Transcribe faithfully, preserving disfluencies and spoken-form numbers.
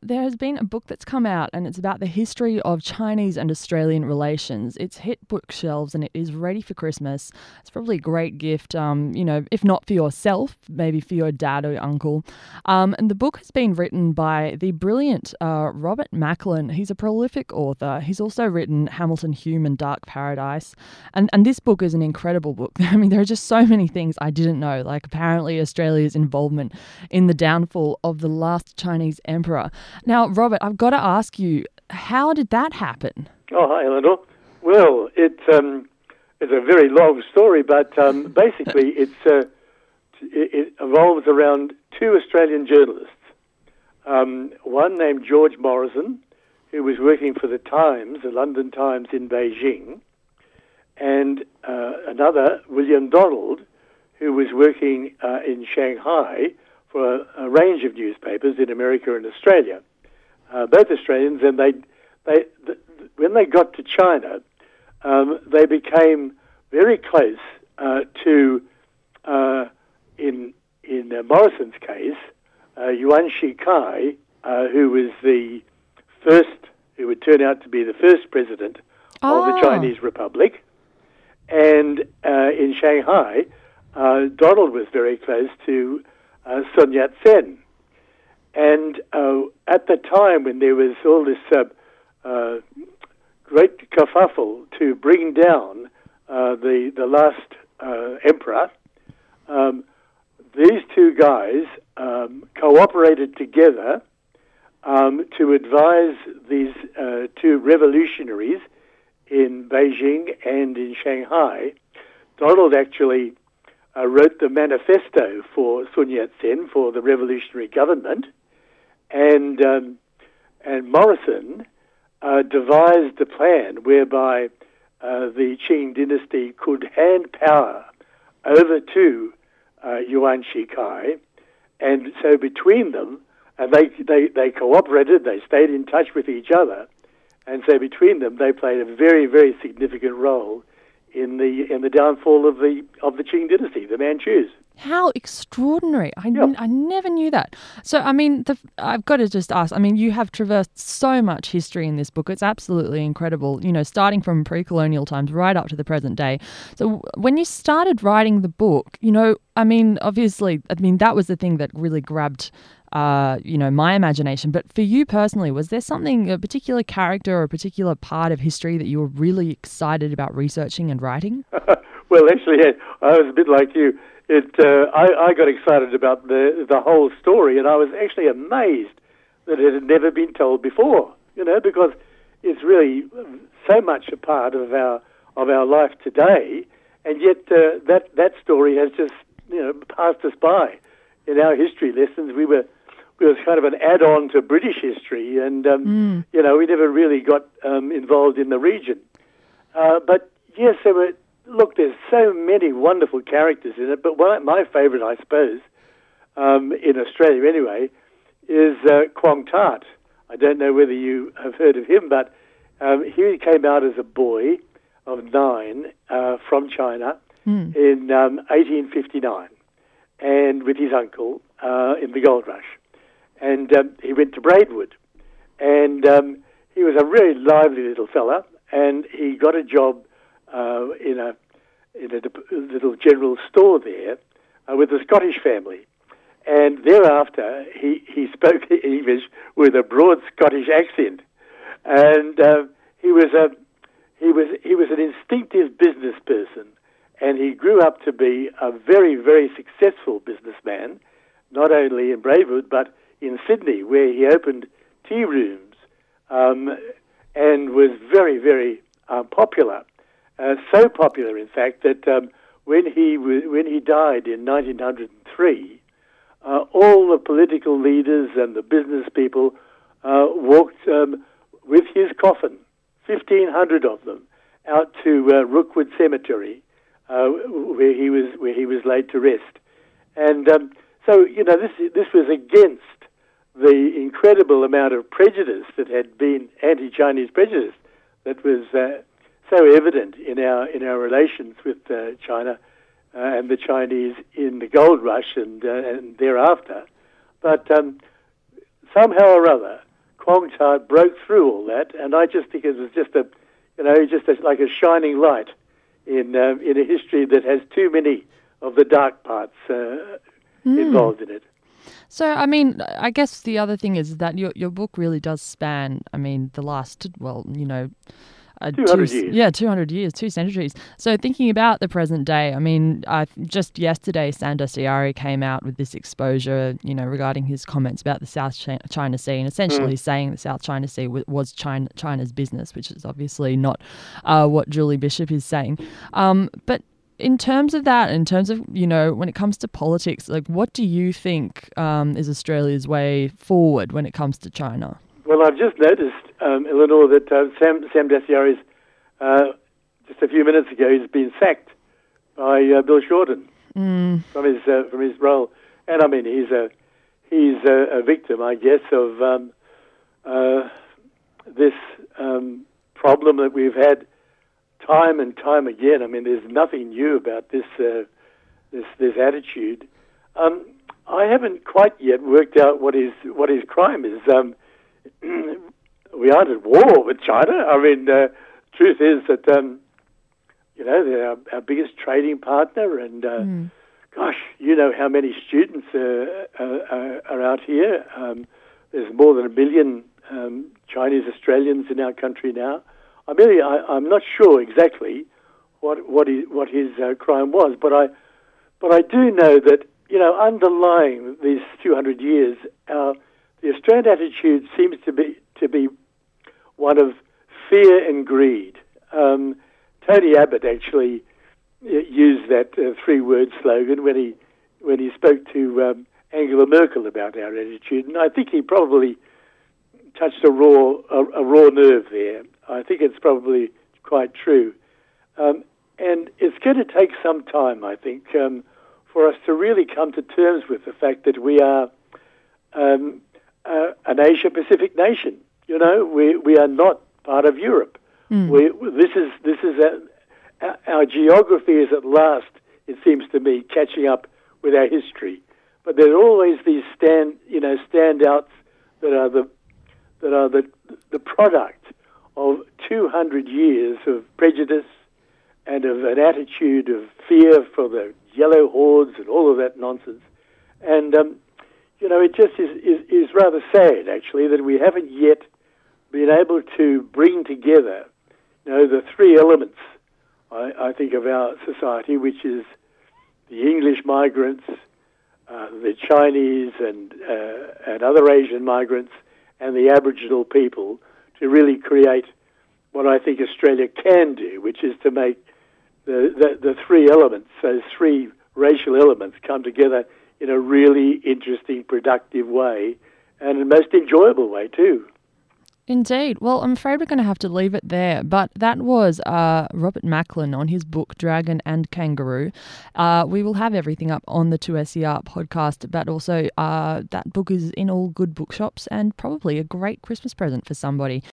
there has been a book that's come out and it's about the history of Chinese and Australian relations. It's hit bookshelves and it is ready for Christmas. It's probably a great gift, um, you know, if not for yourself, maybe for your dad or your uncle. Um, and the book has been written by the brilliant uh, Robert Macklin. He's a prolific author. He's also written Hamilton Hume and Dark Paradise. And, and this book is an incredible book. I mean, there are just so many things I didn't know, like apparently Australia's involvement in the downfall of the last Chinese emperor. Now, Robert, I've got to ask you, how did that happen? Oh, hi, Eleanor. Well, it, um, it's a very long story, but um, basically it's, uh, it, it evolves around two Australian journalists. Um, one named George Morrison, who was working for the Times, the London Times in Beijing, and uh, another, William Donald, who was working uh, in Shanghai for a, a range of newspapers in America and Australia. Uh, both Australians, and they, they, th- when they got to China, um, they became very close uh, to, uh, in in uh, Morrison's case, uh, Yuan Shikai, uh, who was the first, who would turn out to be the first president oh. of the Chinese Republic, and uh, in Shanghai, uh, Donald was very close to uh, Sun Yat-sen. And uh, at the time when there was all this uh, uh, great kerfuffle to bring down uh, the the last uh, emperor, um, these two guys um, cooperated together um, to advise these uh, two revolutionaries in Beijing and in Shanghai. Donald actually uh, wrote the manifesto for Sun Yat-sen, for the revolutionary government, and um, and Morrison uh, devised a plan whereby uh, the Qing dynasty could hand power over to uh, Yuan Shikai, and so between them, and they, they, they cooperated, they stayed in touch with each other, and so between them they played a very, very significant role in the in the downfall of the of the Qing dynasty, the Manchus. How extraordinary. I, Yep. n- I never knew that. So, I mean, the, I've got to just ask, I mean, you have traversed so much history in this book. It's absolutely incredible, you know, starting from pre-colonial times right up to the present day. So when you started writing the book, you know, I mean, obviously, I mean, that was the thing that really grabbed, uh, you know, my imagination. But for you personally, was there something, a particular character or a particular part of history that you were really excited about researching and writing? Well, actually, I was a bit like you. It, uh, I, I got excited about the the whole story, and I was actually amazed that it had never been told before. You know, because it's really so much a part of our of our life today, and yet uh, that that story has just you know passed us by. In our history lessons, we were we was kind of an add-on to British history, and um, Mm. you know we never really got um, involved in the region. Uh, but yes, there were. Look, there's so many wonderful characters in it, but one of my favourite, I suppose, um, in Australia anyway, is uh, Quong Tart. I don't know whether you have heard of him, but um, he came out as a boy of nine uh, from China Mm. in um, eighteen fifty-nine, and with his uncle uh, in the gold rush. And um, he went to Braidwood, and um, he was a really lively little fella, and he got a job Uh, in a in a dep- little general store there uh, with a Scottish family, and thereafter he, he spoke English with a broad Scottish accent, and uh, he was a he was he was an instinctive business person, and he grew up to be a very very successful businessman, not only in Braidwood but in Sydney, where he opened tea rooms, um, and was very very uh, popular. Uh, so popular, in fact, that um, when he w- when he died in nineteen oh three, uh, all the political leaders and the business people uh, walked um, with his coffin, fifteen hundred of them, out to uh, Rookwood Cemetery, uh, where he was where he was laid to rest. And um, so, you know, this this was against the incredible amount of prejudice that had been anti-Chinese prejudice that was. Uh, so evident in our in our relations with uh, China uh, and the Chinese in the gold rush and, uh, and thereafter. But um, somehow or other, Quang Tart broke through all that, and I just think it was just a, you know, just a, like a shining light in um, in a history that has too many of the dark parts uh, mm. involved in it. So, I mean, I guess the other thing is that your your book really does span, I mean, the last, well, you know, Uh, two hundred two, years. Yeah, two hundred years, two centuries. So thinking about the present day, I mean, uh, just yesterday, Sandor Siari came out with this exposure, you know, regarding his comments about the South China Sea and essentially mm. saying the South China Sea w- was China, China's business, which is obviously not uh, what Julie Bishop is saying. Um, but in terms of that, in terms of, you know, when it comes to politics, like, what do you think um, is Australia's way forward when it comes to China? Well, I've just noticed, um, Eleanor, that uh, Sam, Sam Daciari's, uh, just a few minutes ago, he's been sacked by uh, Bill Shorten mm. from his uh, from his role. And I mean, he's a he's a, a victim, I guess, of um, uh, this um, problem that we've had time and time again. I mean, there's nothing new about this uh, this this attitude. Um, I haven't quite yet worked out what his what his crime is. Um, we aren't at war with China. I mean, uh, truth is that, um, you know, they're our, our biggest trading partner, and, uh, mm. gosh, you know how many students uh, uh, are out here. Um, there's more than a million um, Chinese Australians in our country now. I mean, I, I'm not sure exactly what what his, what his uh, crime was, but I but I do know that, you know, underlying these few hundred years, our the Australian attitude seems to be to be one of fear and greed. Um, Tony Abbott actually used that uh, three-word slogan when he when he spoke to um, Angela Merkel about our attitude, and I think he probably touched a raw a, a raw nerve there. I think it's probably quite true, um, and it's going to take some time, I think, um, for us to really come to terms with the fact that we are Um, Uh, an Asia-Pacific nation. You know, we we are not part of Europe. Mm. We this is this is a, our geography is at last, it seems to me, catching up with our history. But there are always these stand you know standouts that are the that are the the product of two hundred years of prejudice and of an attitude of fear for the yellow hordes and all of that nonsense. And um, You know, it just is, is, is rather sad, actually, that we haven't yet been able to bring together, you know, the three elements, I, I think, of our society, which is the English migrants, uh, the Chinese and uh, and other Asian migrants, and the Aboriginal people, to really create what I think Australia can do, which is to make the, the, the three elements, those three racial elements, come together in a really interesting, productive way, and a most enjoyable way too. Indeed. Well, I'm afraid we're going to have to leave it there, but that was uh, Robert Macklin on his book, Dragon and Kangaroo. Uh, we will have everything up on the two S E R podcast, but also uh, that book is in all good bookshops and probably a great Christmas present for somebody.